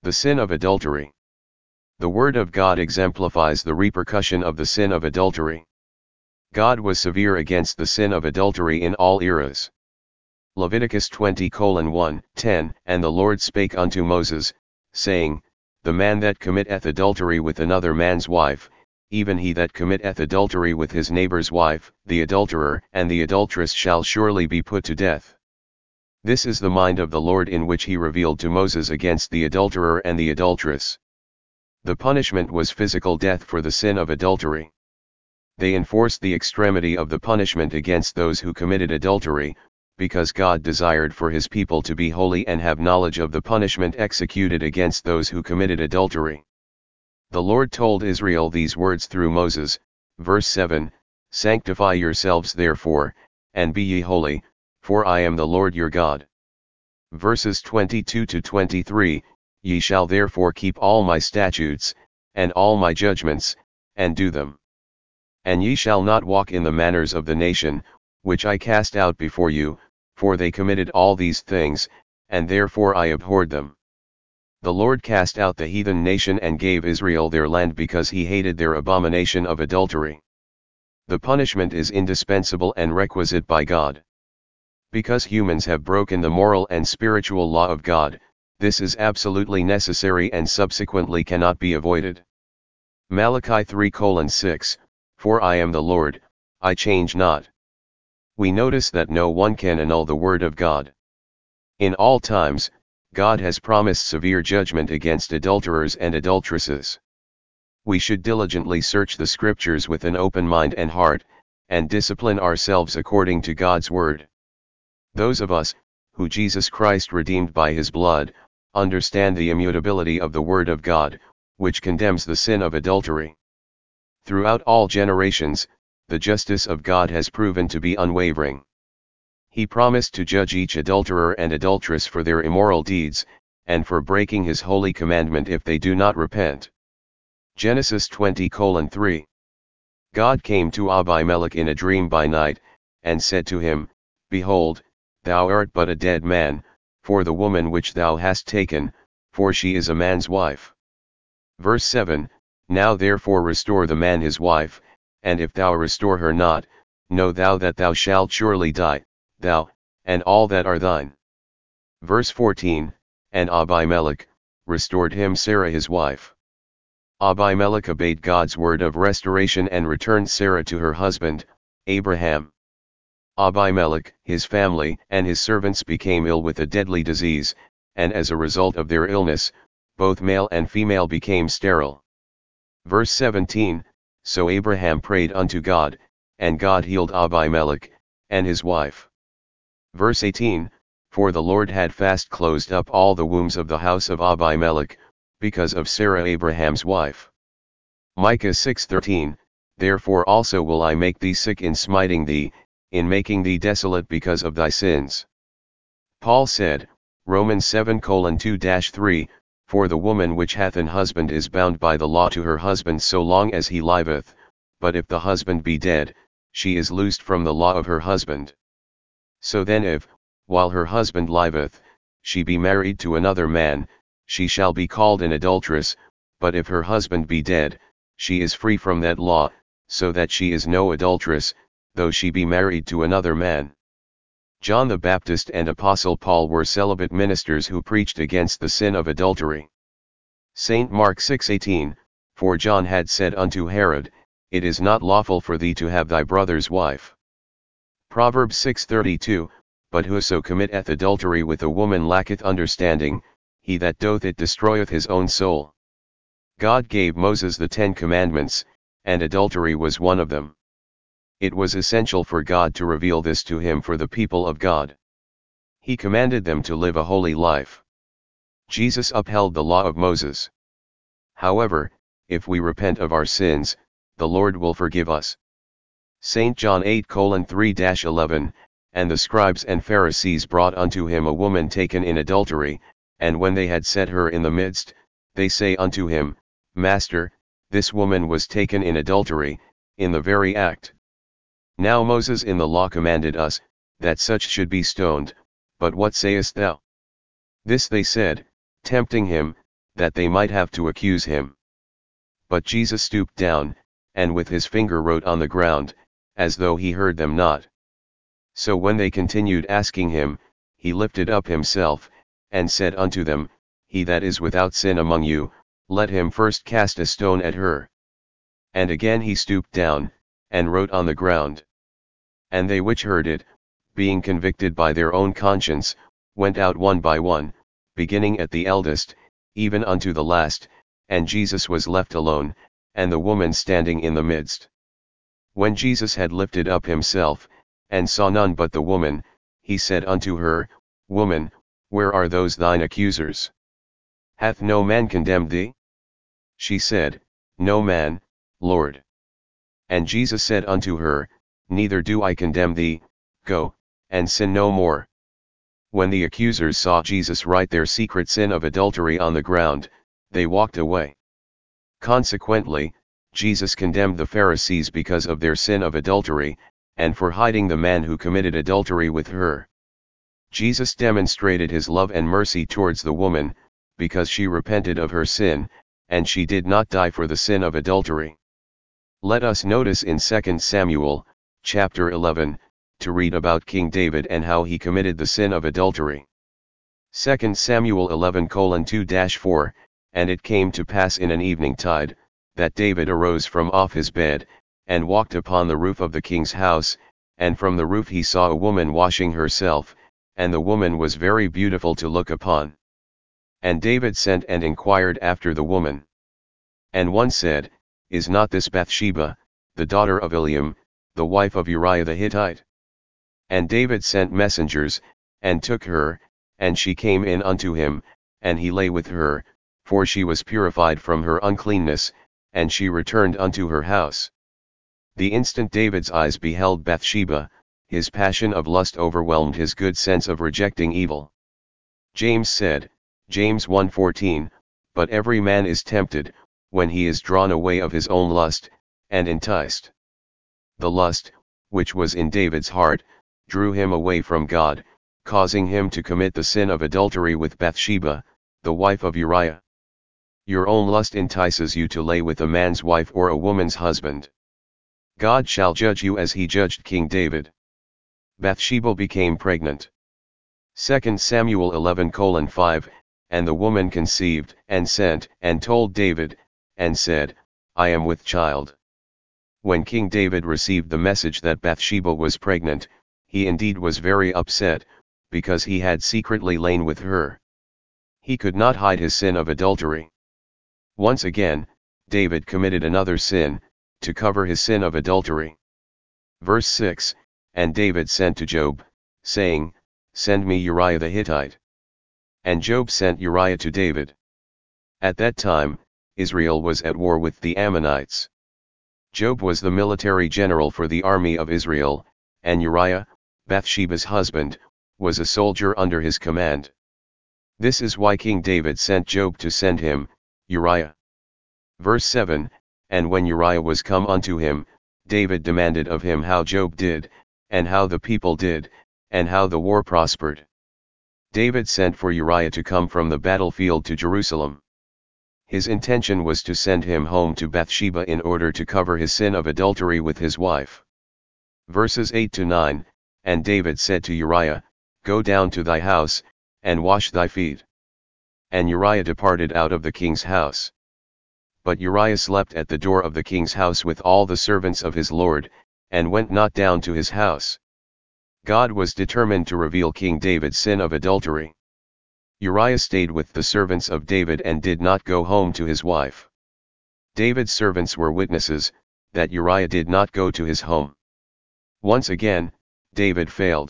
The sin of adultery. The Word of God exemplifies the repercussion of the sin of adultery. God was severe against the sin of adultery in all eras. Leviticus 20:1-10 And the Lord spake unto Moses, saying, The man that committeth adultery with another man's wife, even he that committeth adultery with his neighbor's wife, the adulterer and the adulteress shall surely be put to death. This is the mind of the Lord in which he revealed to Moses against the adulterer and the adulteress. The punishment was physical death for the sin of adultery. They enforced the extremity of the punishment against those who committed adultery, because God desired for his people to be holy and have knowledge of the punishment executed against those who committed adultery. The Lord told Israel these words through Moses, verse 7, Sanctify yourselves therefore, and be ye holy, for I am the Lord your God. Verses 22-23, Ye shall therefore keep all my statutes, and all my judgments, and do them. And ye shall not walk in the manners of the nation, which I cast out before you, for they committed all these things, and therefore I abhorred them. The Lord cast out the heathen nation and gave Israel their land because he hated their abomination of adultery. The punishment is indispensable and requisite by God. Because humans have broken the moral and spiritual law of God, this is absolutely necessary and subsequently cannot be avoided. Malachi 3:6, For I am the Lord, I change not. We notice that no one can annul the word of God. In all times, God has promised severe judgment against adulterers and adulteresses. We should diligently search the scriptures with an open mind and heart, and discipline ourselves according to God's word. Those of us, who Jesus Christ redeemed by his blood, understand the immutability of the word of God, which condemns the sin of adultery. Throughout all generations, the justice of God has proven to be unwavering. He promised to judge each adulterer and adulteress for their immoral deeds, and for breaking his holy commandment if they do not repent. Genesis 20:3. God came to Abimelech in a dream by night, and said to him, Behold, thou art but a dead man, for the woman which thou hast taken, for she is a man's wife. Verse 7, Now therefore restore the man his wife, and if thou restore her not, know thou that thou shalt surely die, thou, and all that are thine. Verse 14, And Abimelech restored him Sarah his wife. Abimelech obeyed God's word of restoration and returned Sarah to her husband, Abraham. Abimelech, his family, and his servants became ill with a deadly disease, and as a result of their illness, both male and female became sterile. Verse 17, So Abraham prayed unto God, and God healed Abimelech, and his wife. Verse 18, For the Lord had fast closed up all the wombs of the house of Abimelech, because of Sarah Abraham's wife. Micah 6:13, Therefore also will I make thee sick in smiting thee, in making thee desolate because of thy sins. Paul said, Romans 7:2-3, For the woman which hath an husband is bound by the law to her husband so long as he liveth, but if the husband be dead, she is loosed from the law of her husband. So then if, while her husband liveth, she be married to another man, she shall be called an adulteress, but if her husband be dead, she is free from that law, so that she is no adulteress, though she be married to another man. John the Baptist and Apostle Paul were celibate ministers who preached against the sin of adultery. St. Mark 6:18, For John had said unto Herod, It is not lawful for thee to have thy brother's wife. Proverbs 6:32, But whoso committeth adultery with a woman lacketh understanding, he that doth it destroyeth his own soul. God gave Moses the 10 Commandments, and adultery was one of them. It was essential for God to reveal this to him for the people of God. He commanded them to live a holy life. Jesus upheld the law of Moses. However, if we repent of our sins, the Lord will forgive us. St. John 8:3-11, And the scribes and Pharisees brought unto him a woman taken in adultery, and when they had set her in the midst, they say unto him, Master, this woman was taken in adultery, in the very act. Now Moses in the law commanded us, that such should be stoned, but what sayest thou? This they said, tempting him, that they might have to accuse him. But Jesus stooped down, and with his finger wrote on the ground, as though he heard them not. So when they continued asking him, he lifted up himself, and said unto them, He that is without sin among you, let him first cast a stone at her. And again he stooped down, and wrote on the ground. And they which heard it, being convicted by their own conscience, went out one by one, beginning at the eldest, even unto the last, and Jesus was left alone, and the woman standing in the midst. When Jesus had lifted up himself, and saw none but the woman, he said unto her, Woman, where are those thine accusers? Hath no man condemned thee? She said, No man, Lord. And Jesus said unto her, Neither do I condemn thee, go, and sin no more. When the accusers saw Jesus write their secret sin of adultery on the ground, they walked away. Consequently, Jesus condemned the Pharisees because of their sin of adultery, and for hiding the man who committed adultery with her. Jesus demonstrated his love and mercy towards the woman, because she repented of her sin, and she did not die for the sin of adultery. Let us notice in 2 Samuel, chapter 11, to read about King David and how he committed the sin of adultery. 2 Samuel 11:2-4, And it came to pass in an evening tide, that David arose from off his bed, and walked upon the roof of the king's house, and from the roof he saw a woman washing herself, and the woman was very beautiful to look upon. And David sent and inquired after the woman. And one said, Is not this Bathsheba, the daughter of Eliam, the wife of Uriah the Hittite? And David sent messengers, and took her, and she came in unto him, and he lay with her, for she was purified from her uncleanness, and she returned unto her house. The instant David's eyes beheld Bathsheba, his passion of lust overwhelmed his good sense of rejecting evil. James said, James 1:14, But every man is tempted, when he is drawn away of his own lust, and enticed. The lust, which was in David's heart, drew him away from God, causing him to commit the sin of adultery with Bathsheba, the wife of Uriah. Your own lust entices you to lay with a man's wife or a woman's husband. God shall judge you as he judged King David. Bathsheba became pregnant. 2 Samuel 11:5, And the woman conceived, and sent, and told David, and said, I am with child. When King David received the message that Bathsheba was pregnant, he indeed was very upset, because he had secretly lain with her. He could not hide his sin of adultery. Once again, David committed another sin, to cover his sin of adultery. Verse 6, And David sent to Job, saying, Send me Uriah the Hittite. And Job sent Uriah to David. At that time, Israel was at war with the Ammonites. Job was the military general for the army of Israel, and Uriah, Bathsheba's husband, was a soldier under his command. This is why King David sent Job to send him, Uriah. Verse 7, And when Uriah was come unto him, David demanded of him how Job did, and how the people did, and how the war prospered. David sent for Uriah to come from the battlefield to Jerusalem. His intention was to send him home to Bathsheba in order to cover his sin of adultery with his wife. Verses 8-9, And David said to Uriah, Go down to thy house, and wash thy feet. And Uriah departed out of the king's house. But Uriah slept at the door of the king's house with all the servants of his lord, and went not down to his house. God was determined to reveal King David's sin of adultery. Uriah stayed with the servants of David and did not go home to his wife. David's servants were witnesses, that Uriah did not go to his home. Once again, David failed.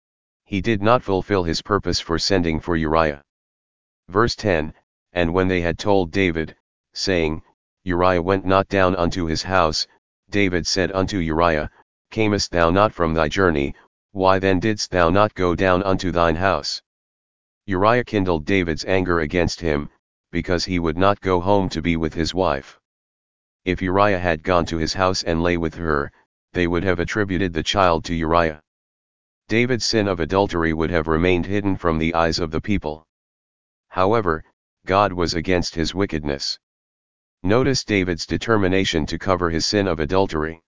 He did not fulfill his purpose for sending for Uriah. Verse 10, And when they had told David, saying, Uriah went not down unto his house, David said unto Uriah, Camest thou not from thy journey, why then didst thou not go down unto thine house? Uriah kindled David's anger against him, because he would not go home to be with his wife. If Uriah had gone to his house and lay with her, they would have attributed the child to Uriah. David's sin of adultery would have remained hidden from the eyes of the people. However, God was against his wickedness. Notice David's determination to cover his sin of adultery.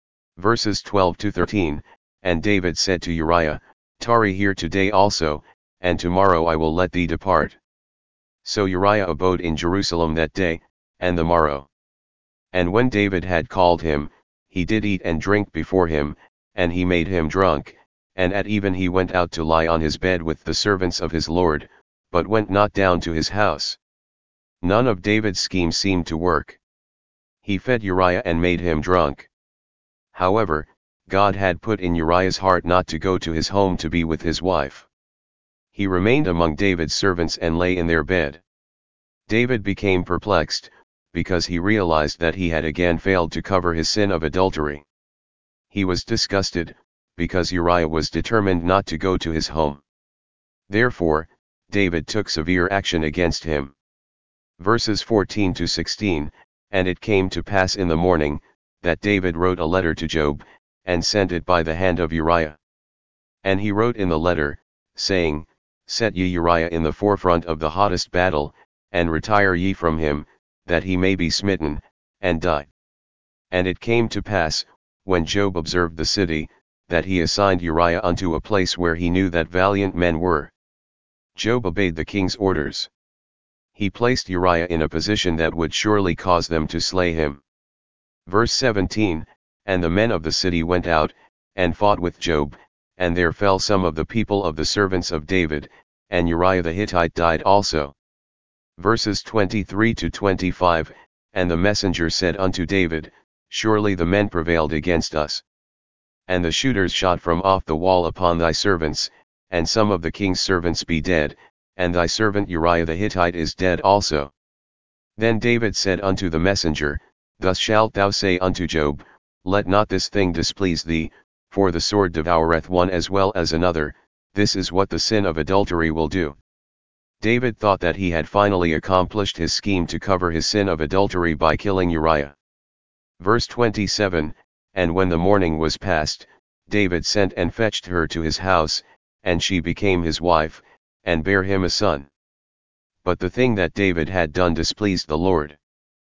Verses 12 to 13, and David said to Uriah, "Tarry here today also, and tomorrow I will let thee depart." So Uriah abode in Jerusalem that day, and the morrow. And when David had called him, he did eat and drink before him, and he made him drunk, and at even he went out to lie on his bed with the servants of his lord, but went not down to his house. None of David's schemes seemed to work. He fed Uriah and made him drunk. However, God had put in Uriah's heart not to go to his home to be with his wife. He remained among David's servants and lay in their bed. David became perplexed, because he realized that he had again failed to cover his sin of adultery. He was disgusted, because Uriah was determined not to go to his home. Therefore, David took severe action against him. Verses 14 to 16, and it came to pass in the morning, that David wrote a letter to Job, and sent it by the hand of Uriah. And he wrote in the letter, saying, "Set ye Uriah in the forefront of the hottest battle, and retire ye from him, that he may be smitten, and die." And it came to pass, when Job observed the city, that he assigned Uriah unto a place where he knew that valiant men were. Job obeyed the king's orders. He placed Uriah in a position that would surely cause them to slay him. Verse 17, and the men of the city went out, and fought with Job, and there fell some of the people of the servants of David, and Uriah the Hittite died also. Verses 23 to 25, and the messenger said unto David, Surely the men prevailed against us. And the shooters shot from off the wall upon thy servants, and some of the king's servants be dead, and thy servant Uriah the Hittite is dead also. Then David said unto the messenger, Thus shalt thou say unto Job, Let not this thing displease thee, for the sword devoureth one as well as another. This is what the sin of adultery will do. David thought that he had finally accomplished his scheme to cover his sin of adultery by killing Uriah. Verse 27, and when the morning was past, David sent and fetched her to his house, and she became his wife, and bare him a son. But the thing that David had done displeased the Lord.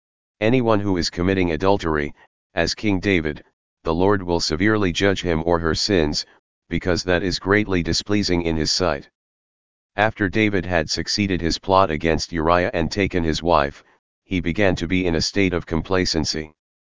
Anyone who is committing adultery, as King David, the Lord will severely judge him or her sins, because that is greatly displeasing in his sight. After David had succeeded his plot against Uriah and taken his wife, he began to be in a state of complacency.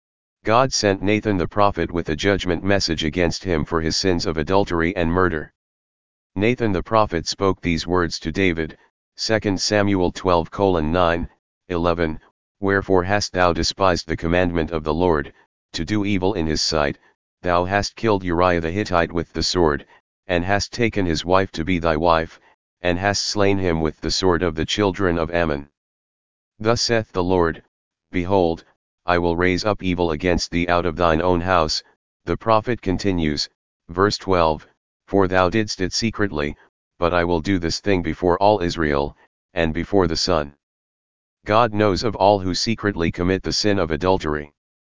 God sent Nathan the prophet with a judgment message against him for his sins of adultery and murder. Nathan the prophet spoke these words to David, 2 Samuel 12:9, 11, Wherefore hast thou despised the commandment of the Lord, to do evil in his sight? Thou hast killed Uriah the Hittite with the sword, and hast taken his wife to be thy wife, and hast slain him with the sword of the children of Ammon. Thus saith the Lord, Behold, I will raise up evil against thee out of thine own house. The prophet continues, verse 12, For thou didst it secretly, but I will do this thing before all Israel, and before the sun. God knows of all who secretly commit the sin of adultery.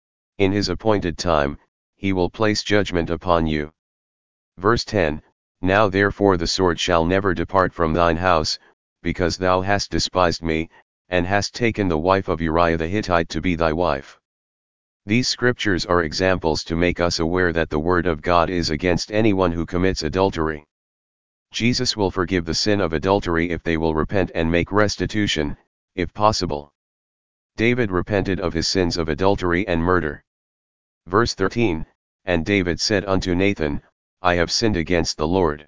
In his appointed time, he will place judgment upon you. Verse 10, Now therefore the sword shall never depart from thine house, because thou hast despised me, and hast taken the wife of Uriah the Hittite to be thy wife. These scriptures are examples to make us aware that the word of God is against anyone who commits adultery. Jesus will forgive the sin of adultery if they will repent and make restitution, if possible. David repented of his sins of adultery and murder. Verse 13, And David said unto Nathan, I have sinned against the Lord.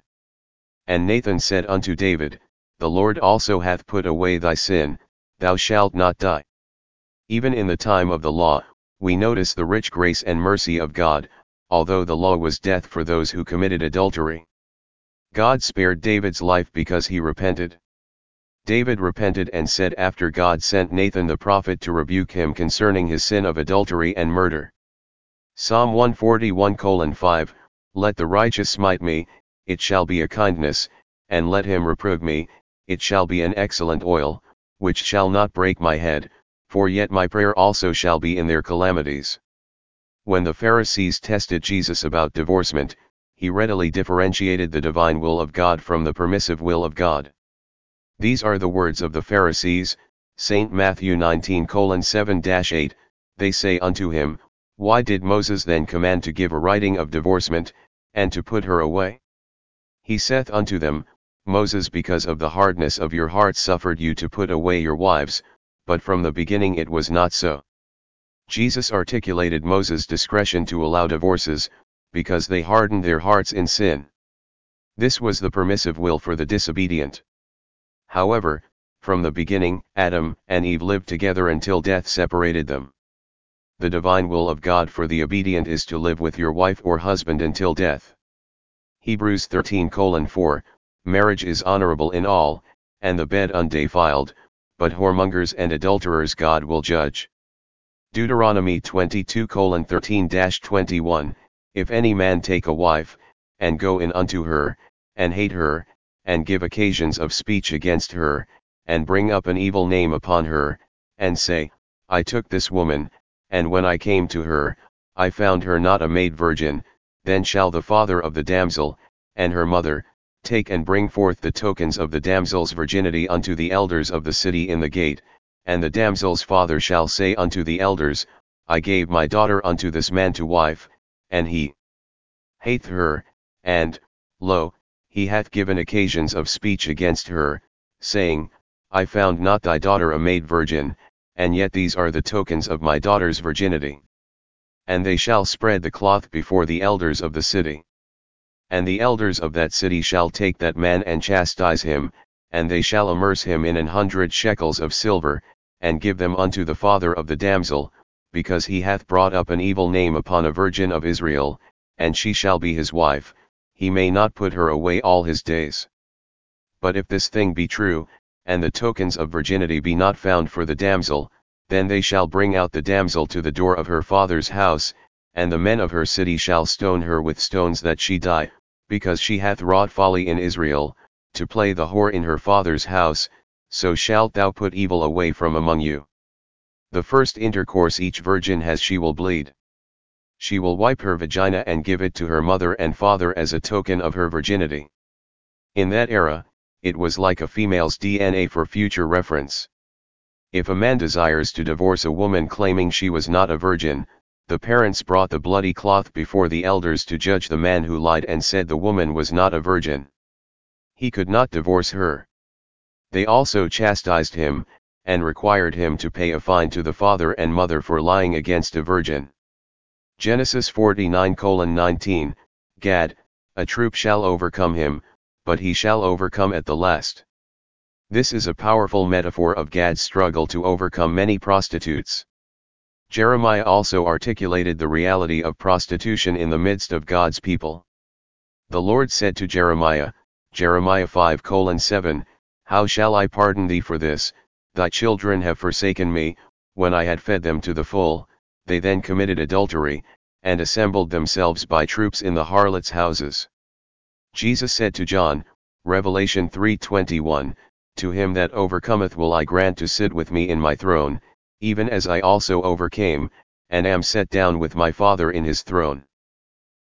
And Nathan said unto David, The Lord also hath put away thy sin, thou shalt not die. Even in the time of the law, we notice the rich grace and mercy of God, although the law was death for those who committed adultery. God spared David's life because he repented. David repented and said after God sent Nathan the prophet to rebuke him concerning his sin of adultery and murder. Psalm 141:5, Let the righteous smite me, it shall be a kindness, and let him reprove me, it shall be an excellent oil, which shall not break my head, for yet my prayer also shall be in their calamities. When the Pharisees tested Jesus about divorcement, he readily differentiated the divine will of God from the permissive will of God. These are the words of the Pharisees, St. Matthew 19:7-8, they say unto him, Why did Moses then command to give a writing of divorcement, and to put her away? He saith unto them, Moses because of the hardness of your hearts suffered you to put away your wives, but from the beginning it was not so. Jesus articulated Moses' discretion to allow divorces, because they hardened their hearts in sin. This was the permissive will for the disobedient. However, from the beginning, Adam and Eve lived together until death separated them. The divine will of God for the obedient is to live with your wife or husband until death. Hebrews 13:4, Marriage is honorable in all, and the bed undefiled, but whoremongers and adulterers God will judge. Deuteronomy 22:13-21, If any man take a wife, and go in unto her, and hate her, and give occasions of speech against her, and bring up an evil name upon her, and say, I took this woman, and when I came to her, I found her not a maid virgin, then shall the father of the damsel, and her mother, take and bring forth the tokens of the damsel's virginity unto the elders of the city in the gate, and the damsel's father shall say unto the elders, I gave my daughter unto this man to wife, and he hateth her, and, lo, he hath given occasions of speech against her, saying, I found not thy daughter a maid virgin, and yet these are the tokens of my daughter's virginity. And they shall spread the cloth before the elders of the city. And the elders of that city shall take that man and chastise him, and they shall immerse him in 100 shekels of silver, and give them unto the father of the damsel, because he hath brought up an evil name upon a virgin of Israel, and she shall be his wife, he may not put her away all his days. But if this thing be true, and the tokens of virginity be not found for the damsel, then they shall bring out the damsel to the door of her father's house, and the men of her city shall stone her with stones that she die, because she hath wrought folly in Israel, to play the whore in her father's house, so shalt thou put evil away from among you. The first intercourse each virgin has she will bleed. She will wipe her vagina and give it to her mother and father as a token of her virginity. In that era, it was like a female's DNA for future reference. If a man desires to divorce a woman claiming she was not a virgin, the parents brought the bloody cloth before the elders to judge the man who lied and said the woman was not a virgin. He could not divorce her. They also chastised him, and required him to pay a fine to the father and mother for lying against a virgin. Genesis 49:19, Gad, a troop shall overcome him, but he shall overcome at the last. This is a powerful metaphor of Gad's struggle to overcome many prostitutes. Jeremiah also articulated the reality of prostitution in the midst of God's people. The Lord said to Jeremiah, Jeremiah 5:7, How shall I pardon thee for this? Thy children have forsaken me, when I had fed them to the full, they then committed adultery, and assembled themselves by troops in the harlots' houses. Jesus said to John, Revelation 3:21, To him that overcometh will I grant to sit with me in my throne, even as I also overcame, and am set down with my Father in his throne.